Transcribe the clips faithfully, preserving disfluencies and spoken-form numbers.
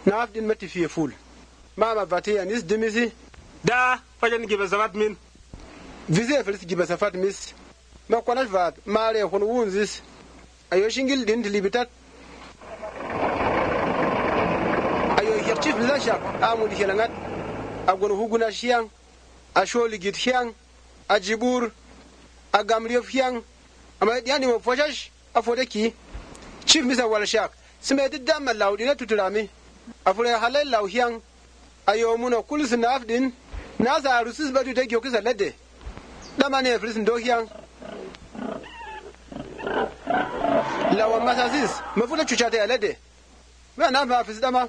naaf din mati fiye ful mama vati anis dimisi da fajan gibe zavat min vize felis gibe safat mis ma kwana vat mare hon wunzis ayo shingil din tilibitat ayo hirchif lashak amul hilangat agon huguna shiang asholi git hiang ajibur agamriyo hiang ama yani mo fojash afodeki chief misa wal shak smedi damma lawdina tuturami afure halal law hiang ayo muno kulis nafdin nasa rusus badu de gyokisa ledde damane frisin do hiang lawa masasis mafula chuchate alede ma na ma fis dama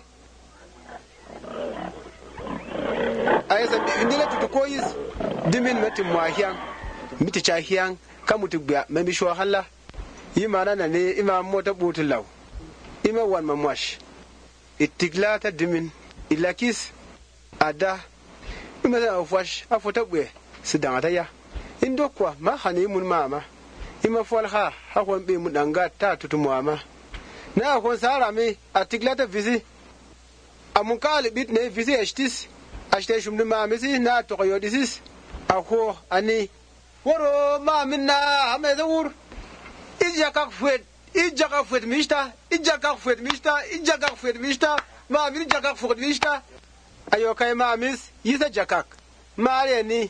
ayesa indile tutukoyis dimin metim wahiang miti chahiang kamutu gba memi sho halla yimana na ne ima mota butulaw ima wan mamwash itiglata dimin ilakis ada ima da afwash afota bwe sidangata ya indokwa ma hani mun mama ima folha hakon be mun danga ta tutumama na kon sara me atiglata visi amunkal bit ne visi estis ashte shumni ma mesi na to yodisis akho ani woro ma minna amezur ijaka fwet ijaka fwet mista ijaka fwet mista ijaka fwet mista ma min jaka fwet mista ayo kai ma mis yisa jakak mare ni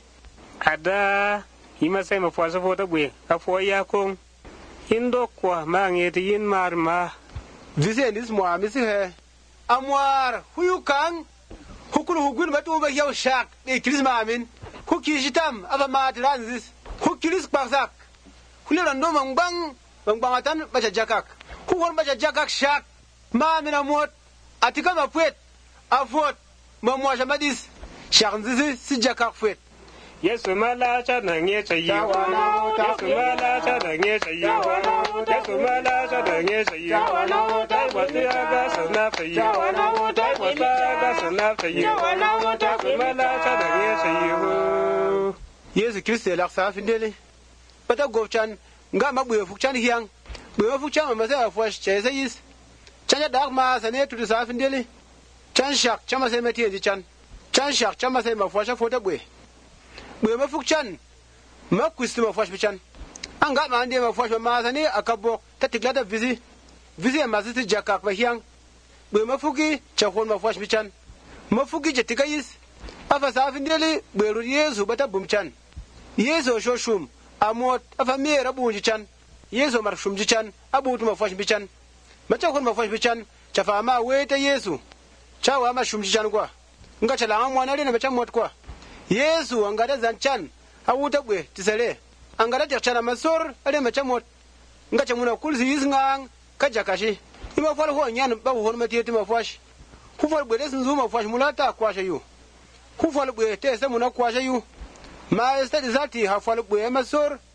ada hima sai ma fwa safo bwe afo ya kon indo kwa ma ngeti yin marma vise nis mo amisi he amwar huyukan hukuru hugun batu ba yaw shak de krisma amin hukishitam aba ma transis hukiris baksak hulera ndo mangbang mangbangatan bacha jakak hukon bacha jakak shak ma mina mot atika ma pwet afot ma mo jamadis shaknzizi si jakak pwet yesu mala cha na nge chayi yesu mala cha na nge chayi yesu mala cha na nge chayi tai wati aga sana chayi tai wati aga sana chayi yesu mala cha na nge chayi yesu kristo la sa findele pata gofchan nga mabwe fukchan hiang bwe fukchan ma sa afwash chese yis chanya dak ma sane tu sa findele chan shak chama se meti di chan chan shak chama se ma fwasha fota bwe bwe ma fukchan ma kusti ma fwash bichan anga ma ande ma fwash ma sane akabo tatiglada vizi vizi ma ziti jakak ba hiang bwe ma fuki chakon ma fwash bichan ma fuki jetika yis afa sa findele bwe ru yesu bata bumchan yeso shoshum amot afamira bunji chan yeso marshum jichan abutu mafash bichan macha kon mafash bichan chafama wete yesu chawa ma shum jichan kwa nga chala amwana rena macha mot kwa yesu angada zanchan awuta bwe tisere angada tachana masor ale macha mot nga chamuna kulzi yisngang kajakashi ima fal ho nyan ba ho matiyeti mafash ku fal bwe desun zuma mafash mulata kwasha yu ku fal bwe te samuna kwasha yu ma yastadi zati hafal bwe masor